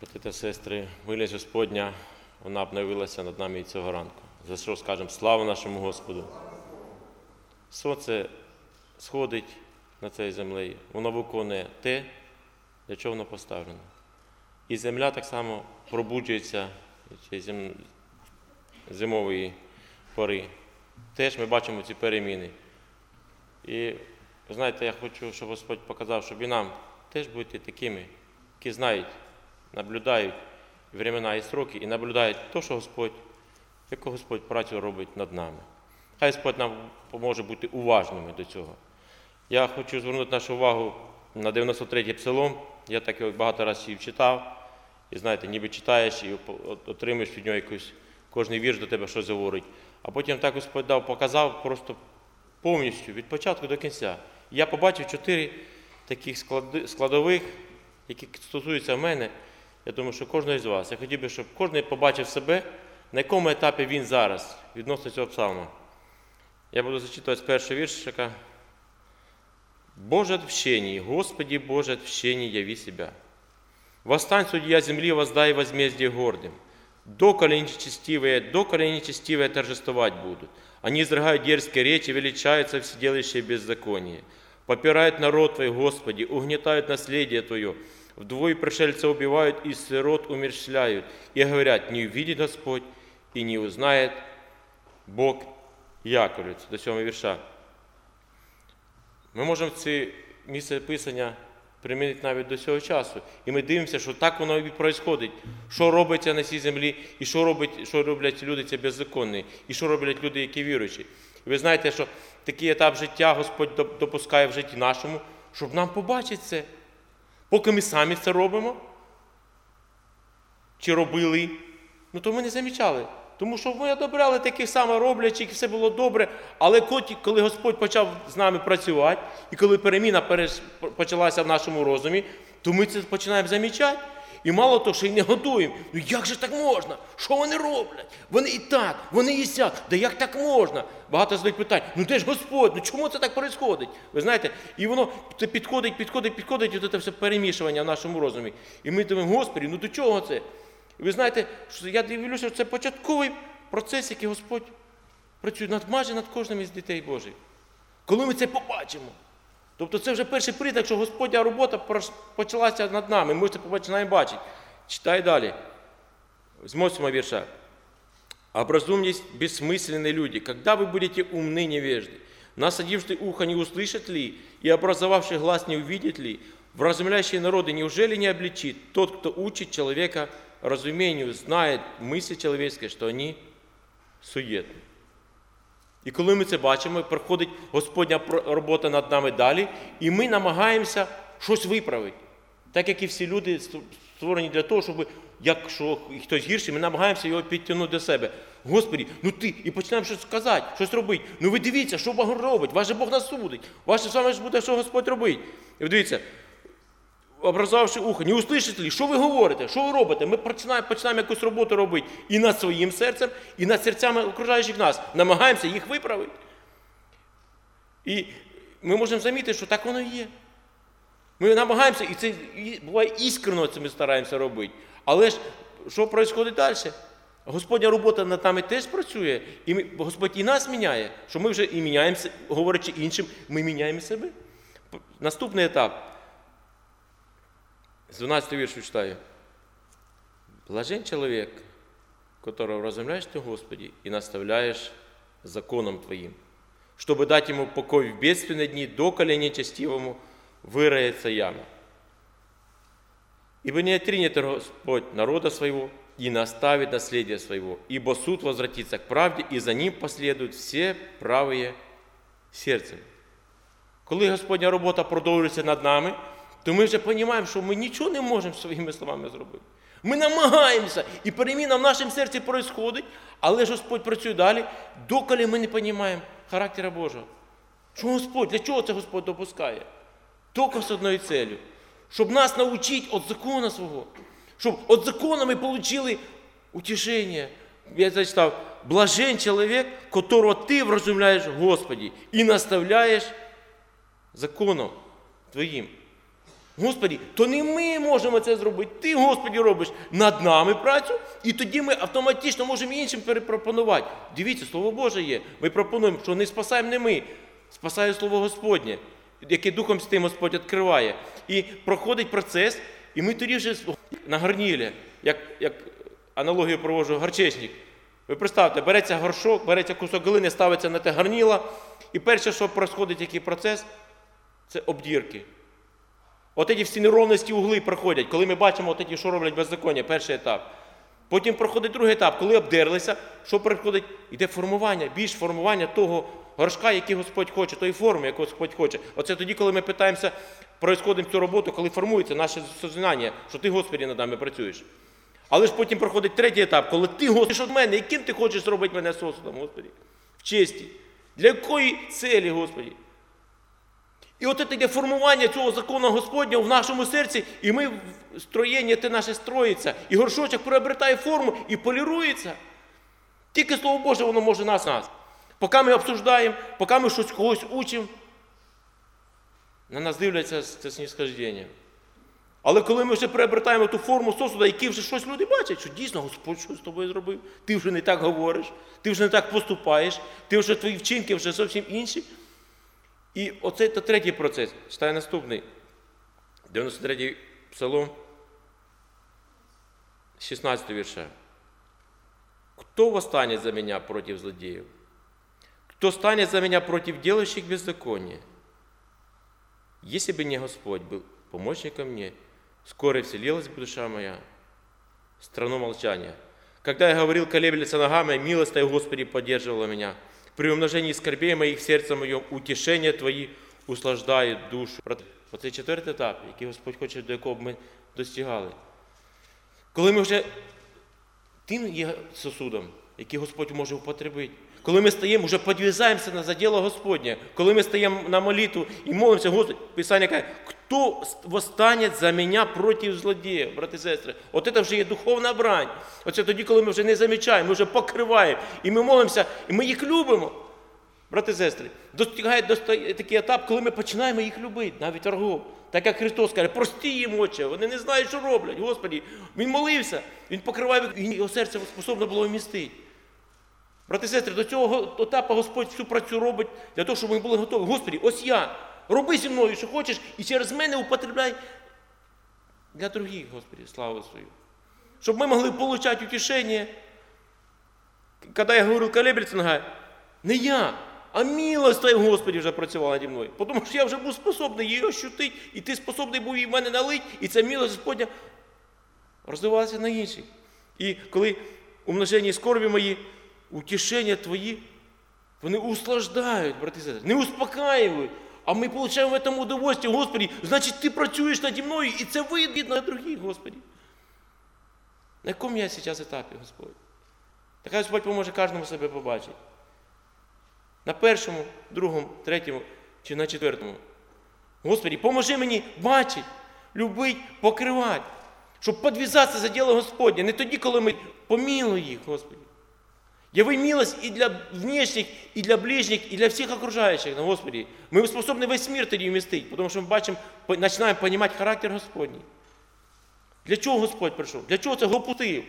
Брати та сестри, милість Господня, вона обновилася над нами і цього ранку. За що скажемо слава нашому Господу. Сонце сходить на цій землі, воно виконує те, для чого воно поставлено. І земля так само пробуджується зимової пори. Теж ми бачимо ці переміни. І, ви знаєте, я хочу, щоб Господь показав, щоб і нам теж бути такими, які знають, наблюдають времена і строки, і наблюдають те, що Господь, яку Господь працю робить над нами. Хай Господь нам поможе бути уважними до цього. Я хочу звернути нашу увагу на 93-й псалом. Я так його багато разів читав. І знаєте, ніби читаєш і отримуєш від нього якусь, кожний вірш до тебе щось говорить. А потім так Господь показав просто повністю, від початку до кінця. І я побачив 4 таких складових, які стосуються мене. Я думаю, що кожного з вас. Я хотів би, щоб кожен побачив себе, на якому етапі він зараз відносно цього псалму. Я буду зачитувати з першого віршика. «Боже отвщение, Господи, Боже отвщение, яви себя. Восстань, судья земли, воздай возмездие гордым. Доколе нечестивые торжествовать будут. Они изрыгают дерзкие речи, величаются вседелающие беззаконие. Попирают народ Твой, Господи, угнетают наследие Твое. Вдвое пришельца убивают и сирот умерщвляют. И говорят, не увидит Господь и не узнает Бог Яковлевец». До 7 вірша. Ми можемо це місце писання примінити навіть до цього часу. І ми дивимося, що так воно і відбувається. Що робиться на цій землі, і що роблять люди ці беззаконні, і що роблять люди, які віруючі. І ви знаєте, що такий етап життя Господь допускає в житті нашому, щоб нам побачити це. Поки ми самі це робимо, чи робили, то ми не замічали. Тому що ми одобряли таких само роблячих, і все було добре. Але коли Господь почав з нами працювати, і коли переміна почалася в нашому розумі, то ми це починаємо замічати. І мало того, що й не годуємо. Як же так можна? Що вони роблять? Вони і так, вони і сяк. Да як так можна? Багато задають питань. Де ж Господь? Чому це так відбувається? Ви знаєте, і воно підходить, і це все перемішування в нашому розумі. І ми думаємо, Господи, до чого це? І ви знаєте, що я дивлюся, що це початковий процес, який Господь працює майже над кожним із дітей Божих. Коли ми це побачимо. Тобто це вже перший признак, що Господня робота почалася над нами. Ми це починаємо бачити. Читай далі. З 8 вірша. «Образумьтесь, бессмысленные люди, когда вы будете умны невежды, насадивший ухо не услышат ли, и образовавший глаз не увидит ли, вразумляющие народы неужели не обличит тот, кто учит человека разумению, знает мысли человеческие, что они суетны». І коли ми це бачимо, приходить Господня робота над нами далі, і ми намагаємося щось виправити. Так як і всі люди створені для того, щоб, якщо хтось гірший, ми намагаємося його підтягнути до себе. Господи, ти, і починаємо щось сказати, щось робити. Ви дивіться, що Бог робить, ваш же Бог нас судить, ваше з вами ж буде, що Господь робить. І ви дивіться, образувавши ухо, не услышите ли, що ви говорите, що ви робите? Ми починаємо якусь роботу робити і над своїм серцем, і над серцями окружаючих нас. Намагаємося їх виправити. І ми можемо замітити, що так воно і є. Ми намагаємося, і це буває іскренно, це ми стараємося робити. Але ж, що відбувається далі? Господня робота над нами теж працює, і Господь і нас міняє, що ми вже і міняємося, говорячи іншим, ми міняємо себе. Наступний етап. С 12 віршу читаю. «Блажен человек, которого вразумляешь ты, Господи, и наставляешь законом Твоим, чтобы дать ему покой в бедственные дни, доколе нечестивому выроется яма. Ибо не отринет Господь народа своего и наставит наследие своего, ибо суд возвратится к правде, и за ним последуют все правые сердцем». Коли Господня робота продовжується над нами, то ми вже розуміємо, що ми нічого не можемо своїми словами зробити. Ми намагаємося, і переміна в нашому серці відбувається, але ж Господь працює далі, доколи ми не розуміємо характера Божого. Що Господь, для чого це Господь допускає? Тільки з одною цілею. Щоб нас навчити від закону свого. Щоб від закону ми отримали утішення. Я зачитав, блажен чоловік, которого ти вразумляєш, Господи, і наставляєш законом Твоїм. Господи, то не ми можемо це зробити, Ти, Господи, робиш над нами працю, і тоді ми автоматично можемо іншим перепропонувати. Дивіться, Слово Боже є. Ми пропонуємо, що не спасаємо не ми, спасає Слово Господнє, яке Духом Святим Господь відкриває. І проходить процес, і ми тоді вже на горнілі, як аналогію проводжу, горчичник. Ви представте, береться горшок, береться кусок глини, ставиться на те горніло, і перше, що проходить, який процес, це обдірки. От ці всі неровності угли проходять, коли ми бачимо, от ці, що роблять беззаконня, перший етап. Потім проходить другий етап, коли обдерлися, що проходить? Іде формування, більш формування того горшка, який Господь хоче, тої форми, яку Господь хоче. Оце тоді, коли ми питаємося, проходимо цю роботу, коли формується наше сознання, що Ти, Господи, над нами працюєш. Але ж потім проходить третій етап, коли Ти, Господи, від мене, яким Ти хочеш зробити мене сосудом, Господи? В честі. Для якої цілі, Господи? І от це йде формування цього закону Господнього в нашому серці, і ми, строєння те наше строїться, і горшочок приобретає форму і полірується. Тільки Слово Боже, воно може нас. Поки ми обсуждаємо, поки ми щось когось учимо, на нас дивляться з снисхожденням. Але коли ми вже приобретаємо ту форму сосуда, які вже щось люди бачать, що дійсно Господь щось з тобою зробив, ти вже не так говориш, ти вже не так поступаєш, ти вже твої вчинки вже зовсім інші. І оцей третій процес. Читаю наступний. 93-й псалом, 16 вірша. «Кто восстанет за меня против злодеев? Кто станет за меня против делающих беззаконие? Если бы не Господь был помощником мне, скоро вселилась бы душа моя в страну молчания. Когда я говорил, колеблется ногами, милость Твоя, Господи, поддерживала меня. При умножении скорбей моих в сердце моем, утешения Твої услаждають душу». Оцей четвертий етап, який Господь хоче, до якого б ми достигали. Коли ми вже тим є сосудом, який Господь може употребити. Коли ми стаємо, вже підв'язаємося за діло Господнє. Коли ми стаємо на молитву і молимося, Господь, Писання каже, «Хто восстане за мене проти злодіїв?» Брати і сестри, от це вже є духовна брань. Оце тоді, коли ми вже не замічаємо, ми вже покриваємо. І ми молимося, і ми їх любимо. Брати і сестри, достигає такий етап, коли ми починаємо їх любити, навіть ворогів. Так як Христос каже, прости їм, Отче, вони не знають, що роблять. Господи, Він молився, Він покриває, його серце способне було вмістити. Брати і сестри, до цього етапу Господь всю працю робить для того, щоб ми були готові. Господи, ось я, роби зі мною, що хочеш, і через мене употребляй для других, Господи, славу свою. Щоб ми могли отримати утішення. Коли я говорив, колеблется нога, не я, а милость Твоя, Господи, вже працювала наді мною. Тому що я вже був способний її ощутити, і Ти способний був її в мене налити, і ця милость Господня розвивалася на інших. І коли умножені скорбі мої, утішення Твої, вони услаждають, брати і сестри, не успокаюють, а ми отримуємо в цьому удовольствие, Господи, значить Ти працюєш наді мною, і це видно на других, Господи. На якому я зараз етапі, Господь? Нехай Господь поможе кожному себе побачити. На першому, другому, третьому чи на четвертому. Господи, поможи мені бачити, любити, покривати, щоб підв'язатися за діло Господнє. Не тоді, коли ми помилуй їх, Господи. Яви милость і для внешніх, і для ближніх, і для всіх окружаючих, Господи. Ми способні весь мир тоді вмістити, тому що ми бачимо, починаємо розуміти характер Господній. Для чого Господь прийшов? Для чого це допустив?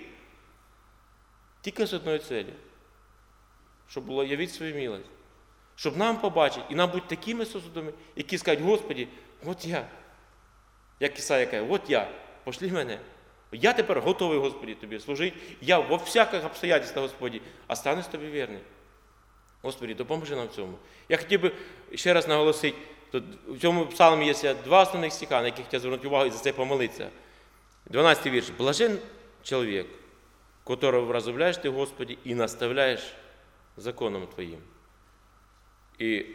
Тільки з одної цілі. Щоб було явити свою милость. Щоб нам побачити і нам бути такими сосудами, які скажуть, Господи, от я. Як Ісая каже, от я, пошли мене. Я тепер готовий, Господи, Тобі служити. Я во всяких обстоятельствах, Господи, останусь Тобі вірний. Господи, допоможи нам в цьому. Я хотів би ще раз наголосити, в цьому псалмі є два основних стиха, на яких я звернути увагу і за це помолитися. 12 вірш. «Блажен чоловік, которого вразумляєш Ти, Господи, і наставляєш законом Твоїм». І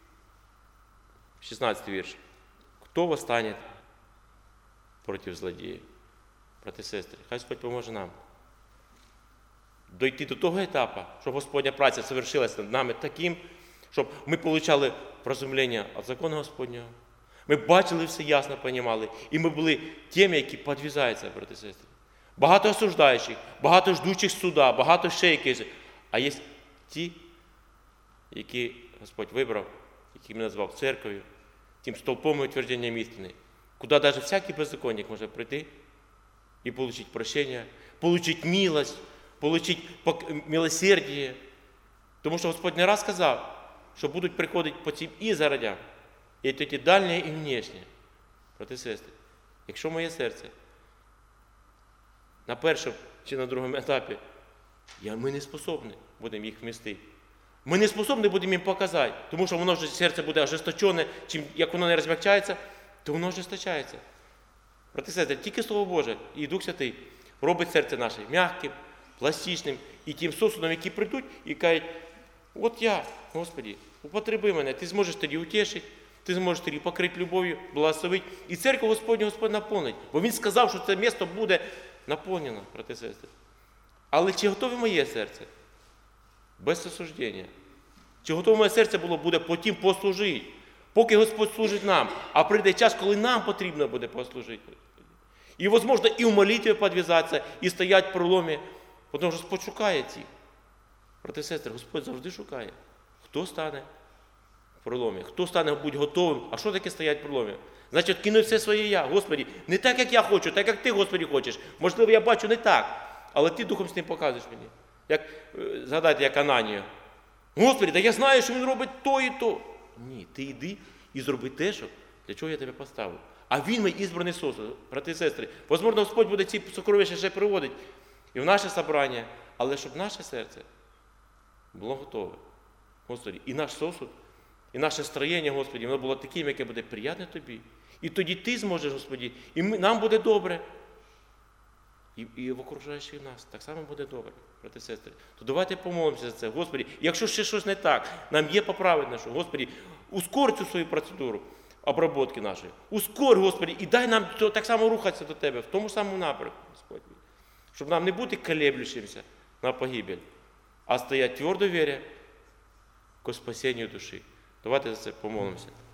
16 вірш. «Хто восстане проти злодіїв?» Брати і сестри, хай Господь поможе нам дойти до того етапу, щоб Господня праця совершилася над нами таким, щоб ми отримали розуміння від закону Господнього. Ми бачили все ясно, розуміли, і ми були тими, які підв'язаються, брати і сестри. Багато осуждаючих, багато ждучих суда, багато ще якихось. А є ті, які Господь вибрав, які він назвав церков'ю, тим стовпом і утвердженням істини, куди навіть всякий беззаконник може прийти і отримати прощення, отримати милость, отримати милосердие. Тому що Господь не раз сказав, що будуть приходити по цим ізгородям, і ті дальні і внешні. Брати і сестри, якщо моє серце на першому чи на другому етапі, ми не способні будемо їх вмістити. Ми не способні будемо їм показати, тому що воно вже серце буде ожесточене, чим як воно не розмягчається, то воно ожесточається. Брати і сестри, тільки Слово Боже і Дух Святий робить серце наше м'яким, пластичним і тим сосудом, які прийдуть і кажуть, от я, Господи, употреби мене, ти зможеш тоді утішити, ти зможеш тоді покрити любов'ю, благословити. І церкву Господню Господь наповнить. Бо Він сказав, що це місто буде наповнено, брати і сестри. Але чи готове моє серце? Без осуждення. Чи готове моє серце буде потім послужити? Поки Господь служить нам, а прийде час, коли нам потрібно буде послужити. І, можливо, і в молитві підв'язатися, і стоять в проломі. Тому що Господь шукає цих. Брати і сестри, Господь завжди шукає. Хто стане в проломі? Хто стане бути готовим? А що таке стоять в проломі? Значить, кинуть все своє я. Господи, не так, як я хочу, так, як ти, Господи, хочеш. Можливо, я бачу не так, але ти Духом з ним показуєш мені. Згадайте, як Ананію. Господи, та я знаю, що він робить то і то. Ні, ти йди і зроби те, для чого я тебе поставив. А він мій ізбраний сосуд, брати і сестри. Можливо, Господь буде ці сокровища ще приводити і в наше собрання, але щоб наше серце було готове. Господи, і наш сосуд, і наше строєння, Господи, воно було таким, яке буде приємне Тобі. І тоді Ти зможеш, Господи, і нам буде добре. І в окружаючих нас так само буде добре, брати і сестри. То давайте помолимося за це, Господи. Якщо ще щось не так, нам є поправити нашу. Господи, ускорь цю свою процедуру обробки нашої. Ускорь, Господи, і дай нам так само рухатися до Тебе, в тому самому напрямку, Господь. Щоб нам не бути колеблющимся на погибель, а стоять твердо віря к спасенню душі. Давайте за це помолимося.